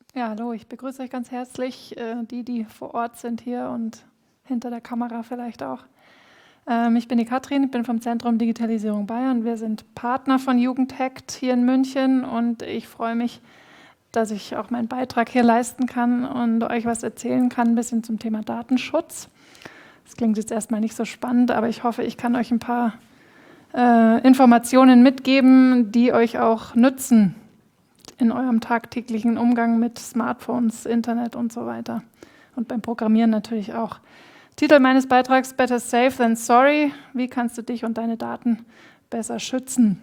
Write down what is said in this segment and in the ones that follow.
Ja, hallo, ich begrüße euch ganz herzlich, die vor Ort sind hier und hinter der Kamera vielleicht auch. Ich bin die Katrin, ich bin vom Zentrum Digitalisierung Bayern. Wir sind Partner von Jugendhackt hier in München und ich freue mich, dass ich auch meinen Beitrag hier leisten kann und euch was erzählen kann, ein bisschen zum Thema Datenschutz. Das klingt jetzt erstmal nicht so spannend, aber ich hoffe, ich kann euch ein paar Informationen mitgeben, die euch auch nützen in eurem tagtäglichen Umgang mit Smartphones, Internet und so weiter. Und beim Programmieren natürlich auch. Titel meines Beitrags: Better safe than sorry. Wie kannst du dich und deine Daten besser schützen?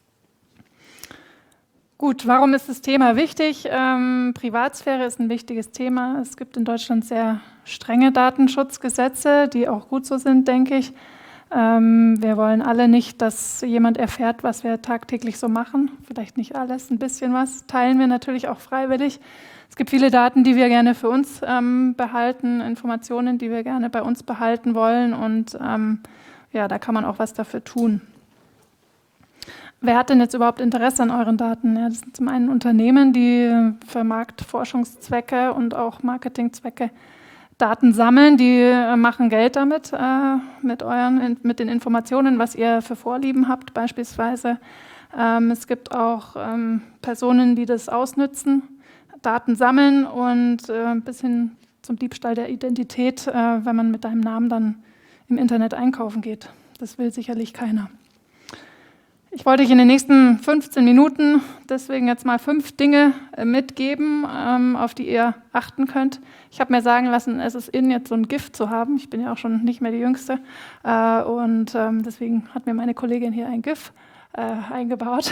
Gut, warum ist das Thema wichtig? Privatsphäre ist ein wichtiges Thema. Es gibt in Deutschland sehr strenge Datenschutzgesetze, die auch gut so sind, denke ich. Wir wollen alle nicht, dass jemand erfährt, was wir tagtäglich so machen. Vielleicht nicht alles, ein bisschen was. Teilen wir natürlich auch freiwillig. Es gibt viele Daten, die wir gerne für uns behalten, Informationen, die wir gerne bei uns behalten wollen. Und ja, da kann man auch was dafür tun. Wer hat denn jetzt überhaupt Interesse an euren Daten? Ja, das sind zum einen Unternehmen, die für Marktforschungszwecke und auch Marketingzwecke Daten sammeln, die machen Geld damit, mit den Informationen, was ihr für Vorlieben habt beispielsweise. Es gibt auch Personen, die das ausnützen, Daten sammeln und bis hin zum Diebstahl der Identität, wenn man mit deinem Namen dann im Internet einkaufen geht. Das will sicherlich keiner. Ich wollte euch in den nächsten 15 Minuten deswegen jetzt mal 5 Dinge mitgeben, auf die ihr achten könnt. Ich habe mir sagen lassen, es ist in, jetzt so ein Gift zu haben. Ich bin ja auch schon nicht mehr die Jüngste. Und deswegen hat mir meine Kollegin hier ein GIF eingebaut.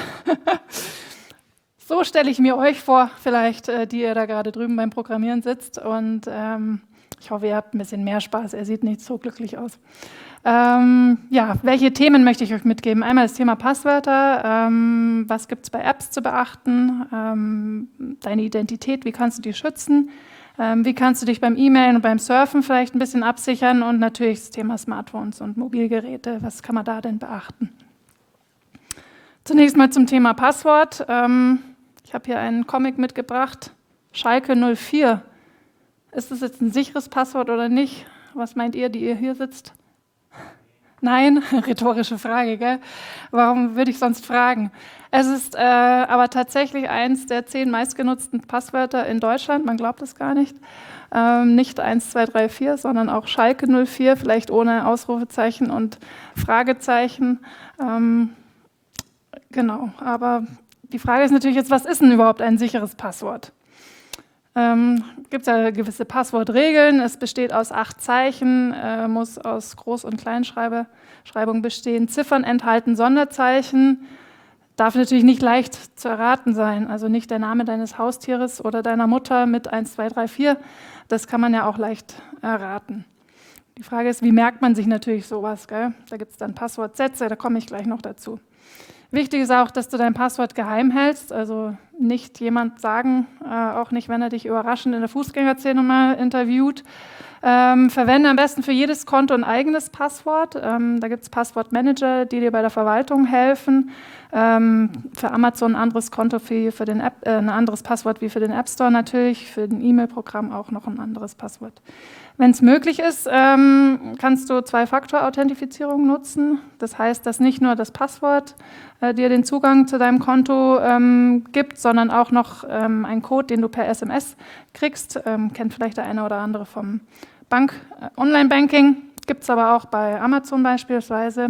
So stelle ich mir euch vor, vielleicht, die ihr da gerade drüben beim Programmieren sitzt. Und ich hoffe, ihr habt ein bisschen mehr Spaß. Er sieht nicht so glücklich aus. Ja, welche Themen möchte ich euch mitgeben? Einmal das Thema Passwörter. Was gibt es bei Apps zu beachten? Deine Identität, wie kannst du die schützen? Wie kannst du dich beim E-Mailen und beim Surfen vielleicht ein bisschen absichern? Und natürlich das Thema Smartphones und Mobilgeräte. Was kann man da denn beachten? Zunächst mal zum Thema Passwort. Ich habe hier einen Comic mitgebracht. Schalke 04. Ist das jetzt ein sicheres Passwort oder nicht? Was meint ihr, die ihr hier sitzt? Nein, rhetorische Frage, gell? Warum würde ich sonst fragen? Es ist aber tatsächlich eins der 10 meistgenutzten Passwörter in Deutschland. Man glaubt es gar nicht. Nicht 1, 2, 3, 4, sondern auch Schalke 04, vielleicht ohne Ausrufezeichen und Fragezeichen. Genau, aber die Frage ist natürlich jetzt, was ist denn überhaupt ein sicheres Passwort? Gibt es ja gewisse Passwortregeln. Es besteht aus 8 Zeichen, muss aus Groß- und Kleinschreibung bestehen, Ziffern enthalten, Sonderzeichen, darf natürlich nicht leicht zu erraten sein, also nicht der Name deines Haustieres oder deiner Mutter mit 1, 2, 3, 4, das kann man ja auch leicht erraten. Die Frage ist, wie merkt man sich natürlich sowas, gell? Da gibt es dann Passwortsätze, da komme ich gleich noch dazu. Wichtig ist auch, dass du dein Passwort geheim hältst, also nicht jemand sagen, auch nicht, wenn er dich überraschend in der Fußgängerzone mal interviewt. Verwende am besten für jedes Konto ein eigenes Passwort. Da gibt es Passwortmanager, die dir bei der Verwaltung helfen. Für Amazon ein anderes Konto für den App, ein anderes Passwort wie für den App Store natürlich, für ein E-Mail-Programm auch noch ein anderes Passwort. Wenn es möglich ist, kannst du 2-Faktor-Authentifizierung nutzen. Das heißt, dass nicht nur das Passwort dir den Zugang zu deinem Konto gibt, sondern auch noch einen Code, den du per SMS kriegst. Kennt vielleicht der eine oder andere vom Online-Banking. Gibt es aber auch bei Amazon beispielsweise.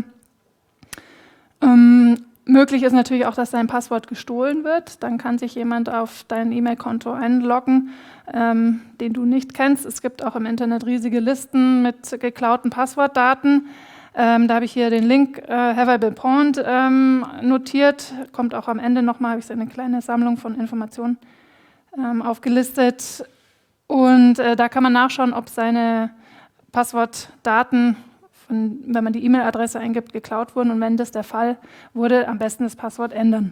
Möglich ist natürlich auch, dass dein Passwort gestohlen wird. Dann kann sich jemand auf dein E-Mail-Konto einloggen, den du nicht kennst. Es gibt auch im Internet riesige Listen mit geklauten Passwortdaten. Da habe ich hier den Link Have I Been Pawned notiert. Kommt auch am Ende nochmal, habe ich so eine kleine Sammlung von Informationen aufgelistet. Und da kann man nachschauen, ob seine Passwortdaten, wenn man die E-Mail-Adresse eingibt, geklaut wurden. Und wenn das der Fall wurde, am besten das Passwort ändern.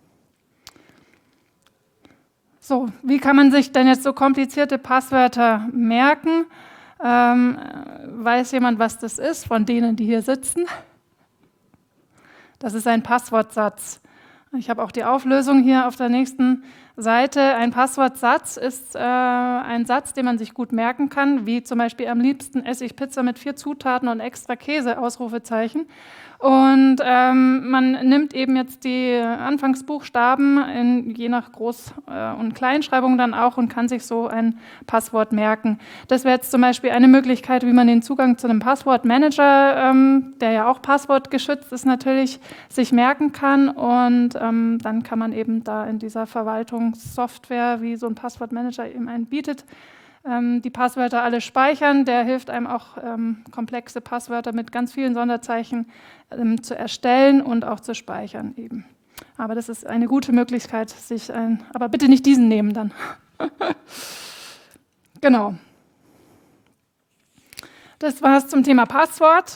So, wie kann man sich denn jetzt so komplizierte Passwörter merken? Weiß jemand, was das ist, von denen, die hier sitzen? Das ist ein Passwortsatz. Ich habe auch die Auflösung hier auf der nächsten Seite. Ein Passwortsatz ist ein Satz, den man sich gut merken kann, wie zum Beispiel am liebsten esse ich Pizza mit 4 Zutaten und extra Käse, Ausrufezeichen. Und man nimmt eben jetzt die Anfangsbuchstaben je nach Groß- und Kleinschreibung dann auch und kann sich so ein Passwort merken. Das wäre jetzt zum Beispiel eine Möglichkeit, wie man den Zugang zu einem Passwortmanager, der ja auch passwortgeschützt ist, natürlich sich merken kann. Und dann kann man eben da in dieser Verwaltungssoftware, wie so ein Passwortmanager eben einen bietet, die Passwörter alle speichern. Der hilft einem auch, komplexe Passwörter mit ganz vielen Sonderzeichen zu erstellen und auch zu speichern eben. Aber das ist eine gute Möglichkeit, aber bitte nicht diesen nehmen dann. Genau. Das war es zum Thema Passwort.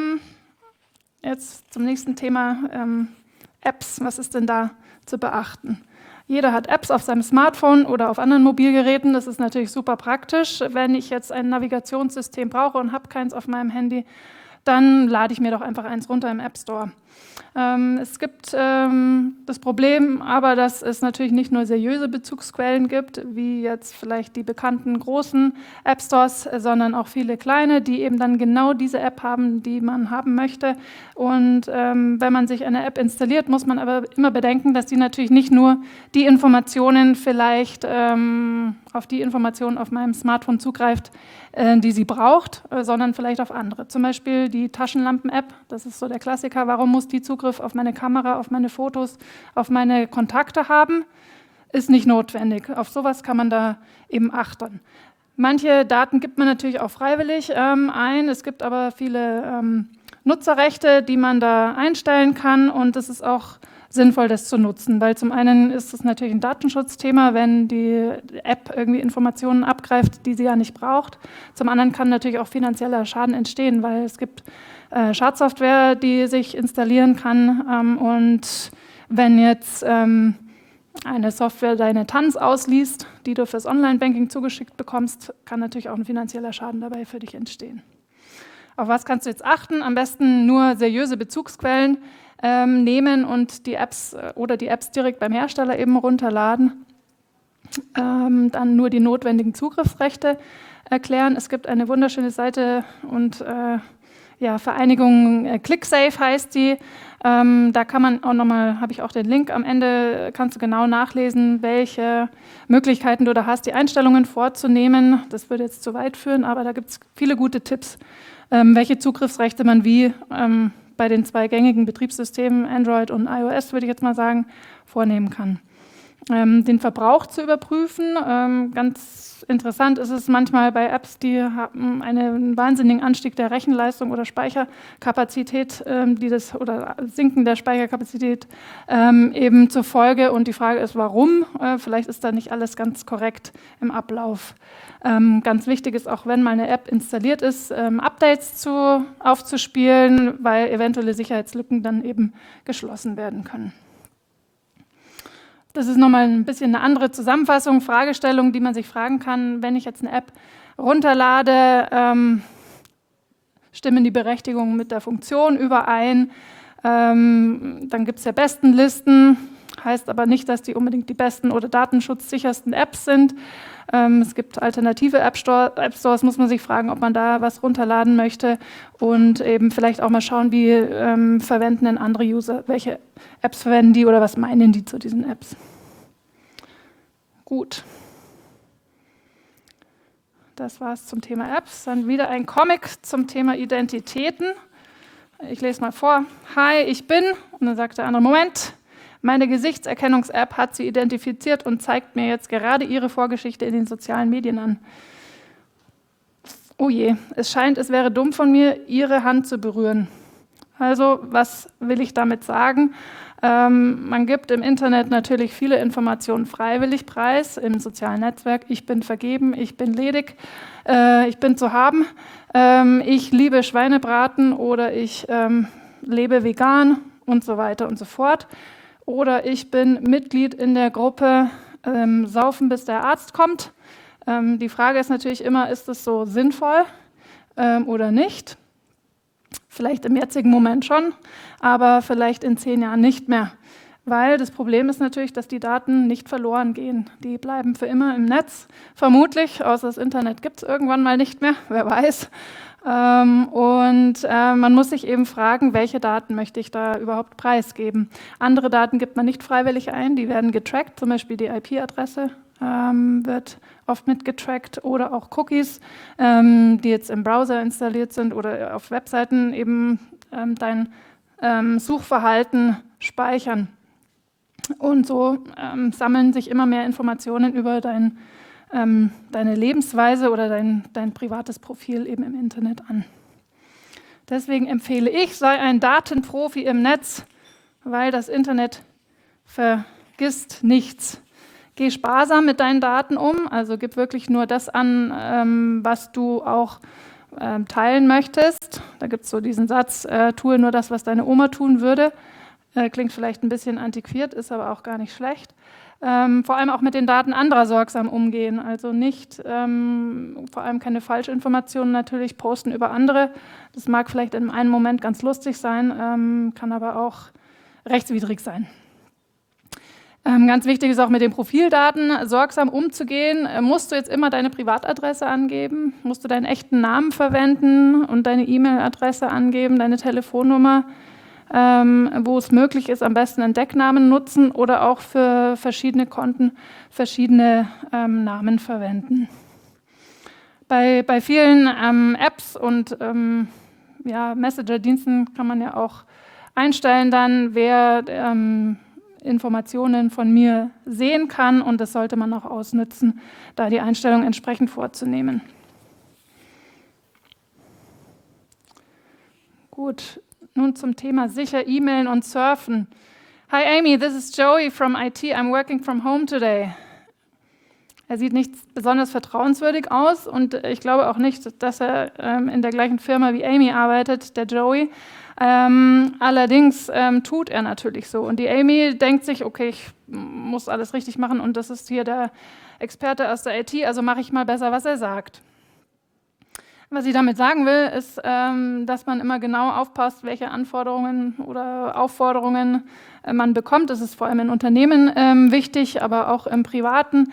Jetzt zum nächsten Thema Apps. Was ist denn da zu beachten? Jeder hat Apps auf seinem Smartphone oder auf anderen Mobilgeräten. Das ist natürlich super praktisch. Wenn ich jetzt ein Navigationssystem brauche und habe keins auf meinem Handy, dann lade ich mir doch einfach eins runter im App Store. Es gibt das Problem aber, dass es natürlich nicht nur seriöse Bezugsquellen gibt, wie jetzt vielleicht die bekannten großen App Stores, sondern auch viele kleine, die eben dann genau diese App haben, die man haben möchte. Und wenn man sich eine App installiert, muss man aber immer bedenken, dass die natürlich nicht nur die Informationen vielleicht auf die Informationen auf meinem Smartphone zugreift, die sie braucht, sondern vielleicht auf andere. Zum Beispiel die Taschenlampen-App, das ist so der Klassiker. Warum muss die Zugriff auf meine Kamera, auf meine Fotos, auf meine Kontakte haben? Ist nicht notwendig. Auf sowas kann man da eben achten. Manche Daten gibt man natürlich auch freiwillig ein. Es gibt aber viele Nutzerrechte, die man da einstellen kann, und es ist auch sinnvoll, das zu nutzen, weil zum einen ist es natürlich ein Datenschutzthema, wenn die App irgendwie Informationen abgreift, die sie ja nicht braucht. Zum anderen kann natürlich auch finanzieller Schaden entstehen, weil es gibt Schadsoftware, die sich installieren kann, und wenn jetzt eine Software deine Tanz ausliest, die du fürs Online-Banking zugeschickt bekommst, kann natürlich auch ein finanzieller Schaden dabei für dich entstehen. Auf was kannst du jetzt achten? Am besten nur seriöse Bezugsquellen nehmen und die Apps direkt beim Hersteller eben runterladen. Dann nur die notwendigen Zugriffsrechte erklären. Es gibt eine wunderschöne Seite und Vereinigung ClickSafe heißt die. Da kann man auch nochmal, habe ich auch den Link am Ende, kannst du genau nachlesen, welche Möglichkeiten du da hast, die Einstellungen vorzunehmen. Das würde jetzt zu weit führen, aber da gibt es viele gute Tipps, welche Zugriffsrechte man wie bei den 2 gängigen Betriebssystemen, Android und iOS, würde ich jetzt mal sagen, vornehmen kann. Den Verbrauch zu überprüfen. Ganz interessant ist es manchmal bei Apps, die haben einen wahnsinnigen Anstieg der Rechenleistung oder Speicherkapazität, oder Sinken der Speicherkapazität eben zur Folge. Und die Frage ist, warum? Vielleicht ist da nicht alles ganz korrekt im Ablauf. Ganz wichtig ist auch, wenn mal eine App installiert ist, Updates aufzuspielen, weil eventuelle Sicherheitslücken dann eben geschlossen werden können. Das ist nochmal ein bisschen eine andere Zusammenfassung, Fragestellung, die man sich fragen kann, wenn ich jetzt eine App runterlade, stimmen die Berechtigungen mit der Funktion überein, dann gibt es ja Bestenlisten, heißt aber nicht, dass die unbedingt die besten oder datenschutzsichersten Apps sind. Es gibt alternative App Stores, muss man sich fragen, ob man da was runterladen möchte und eben vielleicht auch mal schauen, wie verwenden denn andere User, welche Apps verwenden die oder was meinen die zu diesen Apps. Gut. Das war es zum Thema Apps. Dann wieder ein Comic zum Thema Identitäten. Ich lese mal vor. Hi, ich bin, und dann sagt der andere, Moment, meine Gesichtserkennungs-App hat sie identifiziert und zeigt mir jetzt gerade ihre Vorgeschichte in den sozialen Medien an. Oh je, es scheint, es wäre dumm von mir, ihre Hand zu berühren. Also, was will ich damit sagen? Man gibt im Internet natürlich viele Informationen freiwillig preis, im sozialen Netzwerk. Ich bin vergeben, ich bin ledig, ich bin zu haben, ich liebe Schweinebraten oder ich lebe vegan und so weiter und so fort. Oder ich bin Mitglied in der Gruppe Saufen, bis der Arzt kommt. Die Frage ist natürlich immer, ist das so sinnvoll oder nicht? Vielleicht im jetzigen Moment schon, aber vielleicht in 10 Jahren nicht mehr, weil das Problem ist natürlich, dass die Daten nicht verloren gehen. Die bleiben für immer im Netz, vermutlich, außer das Internet gibt es irgendwann mal nicht mehr, wer weiß. Man muss sich eben fragen, welche Daten möchte ich da überhaupt preisgeben. Andere Daten gibt man nicht freiwillig ein, die werden getrackt, zum Beispiel die IP-Adresse wird oft mitgetrackt oder auch Cookies, die jetzt im Browser installiert sind oder auf Webseiten eben dein Suchverhalten speichern. Und so sammeln sich immer mehr Informationen über deine Lebensweise oder dein privates Profil eben im Internet an. Deswegen empfehle ich, sei ein Datenprofi im Netz, weil das Internet vergisst nichts. Geh sparsam mit deinen Daten um, also gib wirklich nur das an, was du auch teilen möchtest. Da gibt es so diesen Satz, tue nur das, was deine Oma tun würde. Klingt vielleicht ein bisschen antiquiert, ist aber auch gar nicht schlecht. Vor allem auch mit den Daten anderer sorgsam umgehen, also nicht, vor allem keine Falschinformationen natürlich posten über andere. Das mag vielleicht in einem Moment ganz lustig sein, kann aber auch rechtswidrig sein. Ganz wichtig ist auch mit den Profildaten sorgsam umzugehen. Musst du jetzt immer deine Privatadresse angeben? Musst du deinen echten Namen verwenden und deine E-Mail-Adresse angeben, deine Telefonnummer? Wo es möglich ist, am besten einen Decknamen nutzen oder auch für verschiedene Konten verschiedene Namen verwenden. Bei vielen Apps und Messenger-Diensten kann man ja auch einstellen dann, wer Informationen von mir sehen kann, und das sollte man auch ausnutzen, da die Einstellung entsprechend vorzunehmen. Gut, nun zum Thema sicher E-Mailen und Surfen. Hi Amy, this is Joey from IT. I'm working from home today. Er sieht nicht besonders vertrauenswürdig aus und ich glaube auch nicht, dass er in der gleichen Firma wie Amy arbeitet, der Joey. Allerdings tut er natürlich so. Und die Amy denkt sich, okay, ich muss alles richtig machen und das ist hier der Experte aus der IT, also mache ich mal besser, was er sagt. Was ich damit sagen will, ist, dass man immer genau aufpasst, welche Anforderungen oder Aufforderungen man bekommt. Das ist vor allem in Unternehmen wichtig, aber auch im Privaten.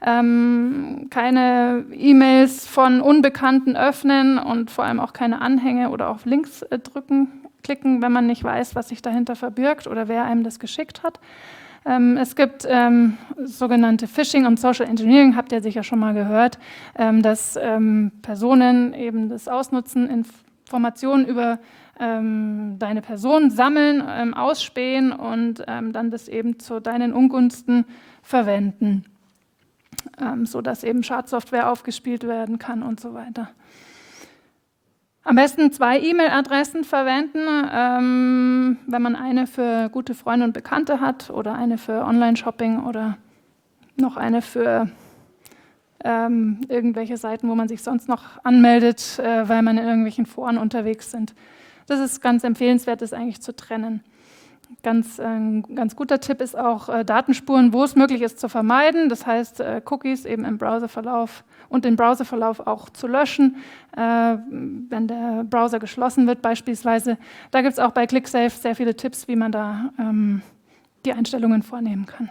Keine E-Mails von Unbekannten öffnen und vor allem auch keine Anhänge oder auf Links klicken, wenn man nicht weiß, was sich dahinter verbirgt oder wer einem das geschickt hat. Es gibt sogenannte Phishing und Social Engineering, habt ihr sicher schon mal gehört, dass Personen eben das ausnutzen, Informationen über deine Person sammeln, ausspähen und dann das eben zu deinen Ungunsten verwenden, sodass eben Schadsoftware aufgespielt werden kann und so weiter. Am besten 2 E-Mail-Adressen verwenden, wenn man eine für gute Freunde und Bekannte hat oder eine für Online-Shopping oder noch eine für irgendwelche Seiten, wo man sich sonst noch anmeldet, weil man in irgendwelchen Foren unterwegs sind. Das ist ganz empfehlenswert, das eigentlich zu trennen. Ganz guter Tipp ist auch, Datenspuren, wo es möglich ist, zu vermeiden. Das heißt, Cookies eben im Browserverlauf und den Browserverlauf auch zu löschen, wenn der Browser geschlossen wird beispielsweise. Da gibt es auch bei ClickSafe sehr viele Tipps, wie man da die Einstellungen vornehmen kann.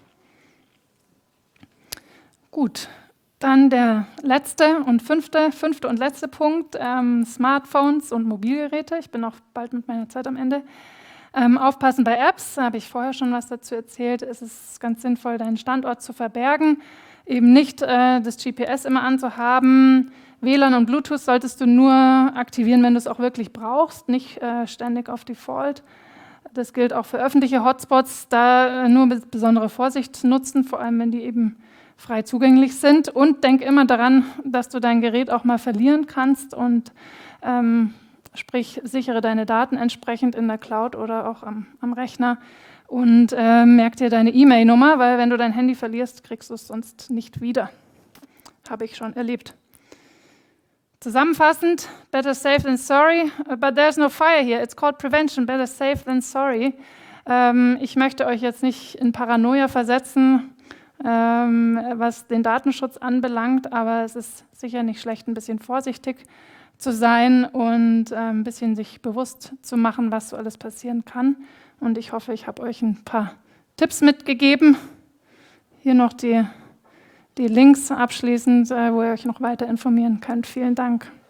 Gut, dann der letzte und fünfte und letzte Punkt, Smartphones und Mobilgeräte. Ich bin auch bald mit meiner Zeit am Ende. Aufpassen bei Apps, da habe ich vorher schon was dazu erzählt. Es ist ganz sinnvoll, deinen Standort zu verbergen, eben nicht das GPS immer anzuhaben. WLAN und Bluetooth solltest du nur aktivieren, wenn du es auch wirklich brauchst, nicht ständig auf Default. Das gilt auch für öffentliche Hotspots, da nur mit besonderer Vorsicht nutzen, vor allem wenn die eben frei zugänglich sind. Und denk immer daran, dass du dein Gerät auch mal verlieren kannst und sprich, sichere deine Daten entsprechend in der Cloud oder auch am Rechner und merk dir deine E-Mail-Nummer, weil wenn du dein Handy verlierst, kriegst du es sonst nicht wieder. Habe ich schon erlebt. Zusammenfassend, better safe than sorry, but there's no fire here. It's called prevention, better safe than sorry. Ich möchte euch jetzt nicht in Paranoia versetzen, was den Datenschutz anbelangt, aber es ist sicher nicht schlecht, ein bisschen vorsichtig zu sein und ein bisschen sich bewusst zu machen, was so alles passieren kann. Und ich hoffe, ich habe euch ein paar Tipps mitgegeben. Hier noch die Links abschließend, wo ihr euch noch weiter informieren könnt. Vielen Dank.